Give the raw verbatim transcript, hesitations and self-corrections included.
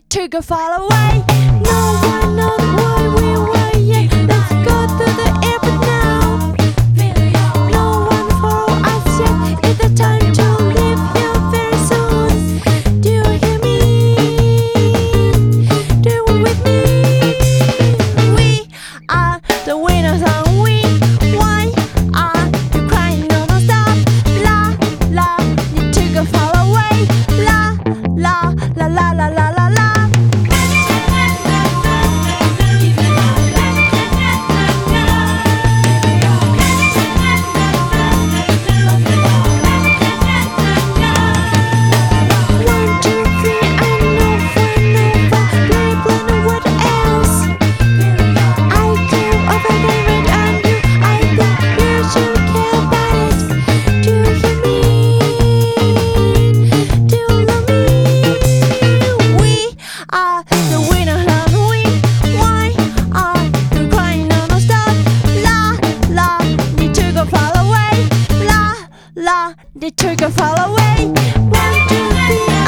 to go far away. No one knows why we were here. Let's go to the airport now. No one follow us yet. It's the time to leave here very soon. Do you hear me? Do it with me. We are the winners and we. Why are you crying non-stop? La la, need to go far away. La la la la la la la la. They took a fall away. One, two, three.